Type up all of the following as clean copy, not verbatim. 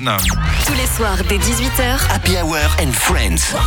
Hélène. Tous les soirs dès 18h. Happy Hour and Friends.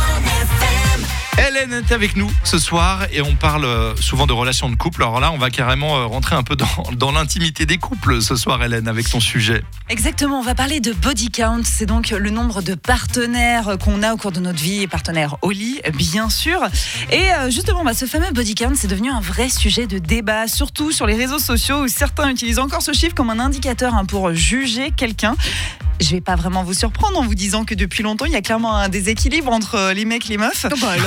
Hélène est avec nous ce soir et on parle souvent de relations de couple. Alors là, on va carrément rentrer un peu dans l'intimité des couples ce soir, Hélène, avec ton sujet. Exactement, on va parler de body count. C'est donc le nombre de partenaires qu'on a au cours de notre vie, et partenaires au lit, bien sûr. Et justement, ce fameux body count, c'est devenu un vrai sujet de débat, surtout sur les réseaux sociaux où certains utilisent encore ce chiffre comme un indicateur pour juger quelqu'un. Je vais pas vraiment vous surprendre en vous disant que depuis longtemps, il y a clairement un déséquilibre entre les mecs et les meufs.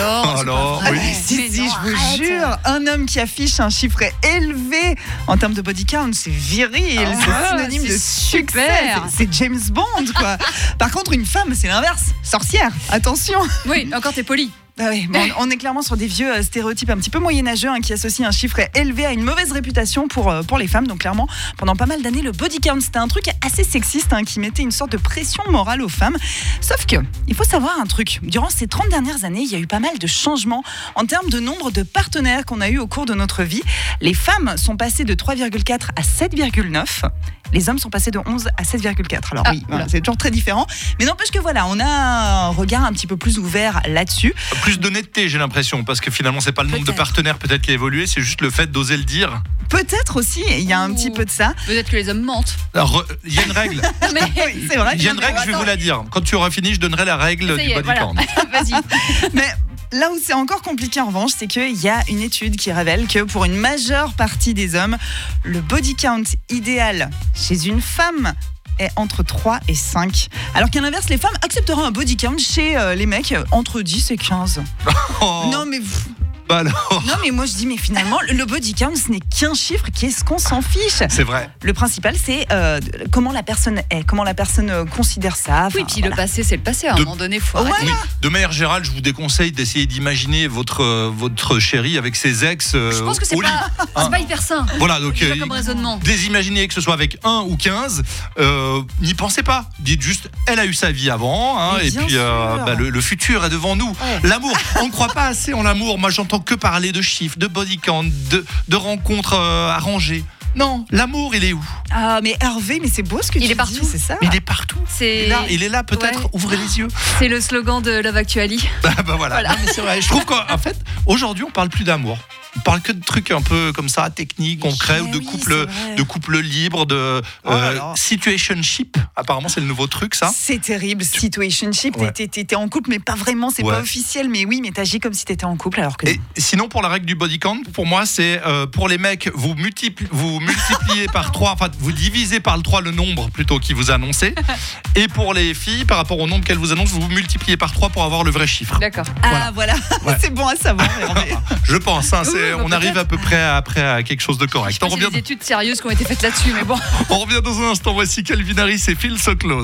Alors, oui. Si, je vous jure, un homme qui affiche un chiffre élevé en termes de body count, c'est viril, c'est synonyme de succès. C'est James Bond, quoi. Par contre, une femme, c'est l'inverse. Sorcière, attention. Oui, encore t'es poli. Ah oui, on est clairement sur des vieux stéréotypes un petit peu moyenâgeux qui associent un chiffre élevé à une mauvaise réputation pour les femmes. Donc clairement, pendant pas mal d'années, le body count, c'était un truc assez sexiste qui mettait une sorte de pression morale aux femmes. Sauf que, il faut savoir un truc. Durant ces 30 dernières années, il y a eu pas mal de changements en termes de nombre de partenaires qu'on a eu au cours de notre vie. Les femmes sont passées de 3,4 à 7,9. Les hommes sont passés de 11 à 7,4. Alors c'est toujours très différent. Mais n'empêche que on a un regard un petit peu plus ouvert là-dessus. Plus d'honnêteté, j'ai l'impression, parce que finalement, c'est pas le nombre de partenaires peut-être qui a évolué, c'est juste le fait d'oser le dire. Peut-être aussi, il y a un petit peu de ça. Peut-être que les hommes mentent. Alors, il y a une règle. Oui, c'est vrai. Il y a une règle, je vais vous la dire. Quand tu auras fini, je donnerai la règle du body count. Vas-y. Mais là où c'est encore compliqué en revanche, c'est qu'il y a une étude qui révèle que pour une majeure partie des hommes, le body count idéal chez une femme est entre 3 et 5. Alors qu'à l'inverse, les femmes accepteront un body count chez les mecs entre 10 et 15. Oh. Non mais... Alors. Non mais moi je dis mais finalement le body count ce n'est qu'un chiffre, qu'est-ce qu'on s'en fiche. C'est vrai. Le principal c'est comment la personne est, comment la personne considère ça. Oui, puis le passé c'est le passé, à un moment donné faut arrêter. Oui. De manière générale, je vous déconseille d'essayer d'imaginer votre chérie avec ses ex je pense que c'est pas hyper sain. Voilà, donc comme raisonnement. Désimaginez que ce soit avec 1 ou 15, n'y pensez pas. Dites juste elle a eu sa vie avant et puis le futur est devant nous. Ouais. L'amour, on ne croit pas assez en l'amour. Moi j'entends que parler de chiffres, de body count, de rencontres arrangées. Non, l'amour, il est où ? Ah, mais Hervé, mais c'est beau ce que tu dis. Il est partout, c'est ça. Mais il est partout. Il est là, peut-être. Ouais. Ouvrez les yeux. C'est le slogan de Love Actually. Voilà. Non, mais c'est vrai. Je trouve qu'en fait, aujourd'hui, on parle plus d'amour. On parle que de trucs un peu comme ça, techniques, concrets, ou de couples libres, de situationship. Apparemment, c'est le nouveau truc, ça. C'est terrible, situationship. Ouais. T'es en couple, mais pas vraiment, c'est pas officiel. Mais oui, mais t'agis comme si t'étais en couple, alors que. Et sinon, pour la règle du body count, pour moi, c'est pour les mecs, vous multipliez par 3, enfin, vous divisez par le 3 le nombre plutôt qui vous annoncez. Et pour les filles, par rapport au nombre qu'elles vous annoncent, vous multipliez par 3 pour avoir le vrai chiffre. D'accord. Voilà. Ouais. C'est bon à savoir. Je pense, on arrive à peu près après à quelque chose de correct. Je pense qu'il y a des études sérieuses qui ont été faites là-dessus, mais bon. On revient dans un instant. Voici Calvin Harris et Feel So Close.